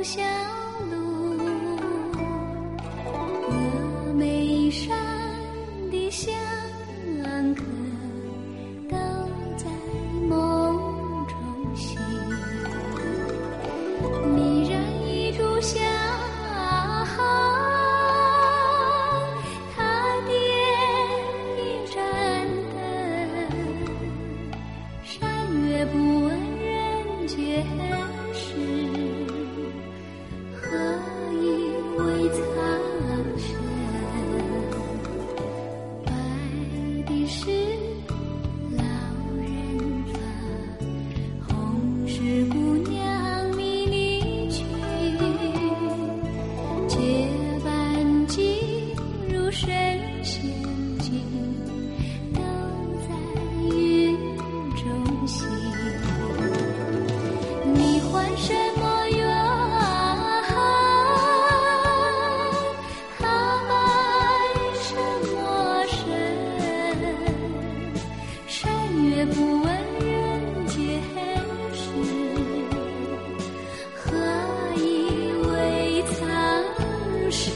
小路，峨眉山的香客都在梦中醒，你燃一炷香，他点一盏灯，山月不问人间事，何以为苍生？白的是老人发，红是姑娘迷离去，结伴进入神仙境，都在云中行。你还什么愿？他埋什么身？山月不问人间事，何以为苍生？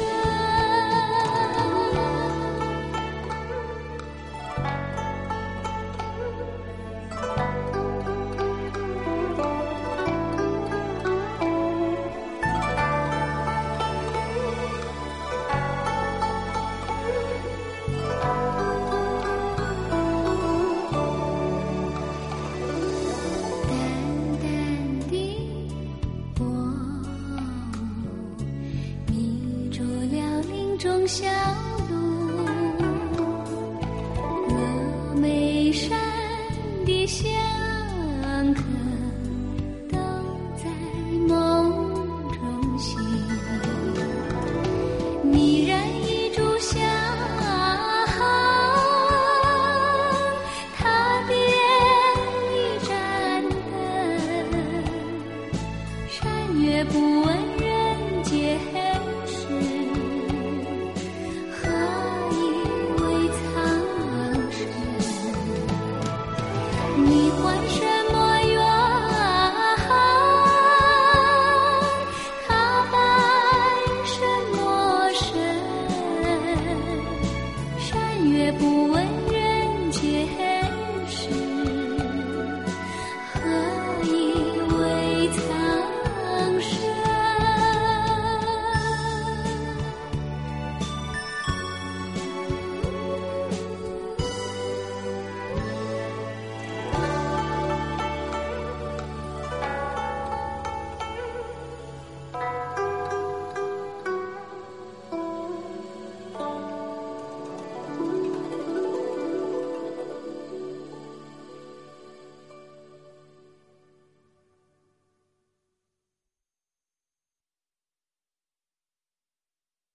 淡淡的薄雾，迷住了林中小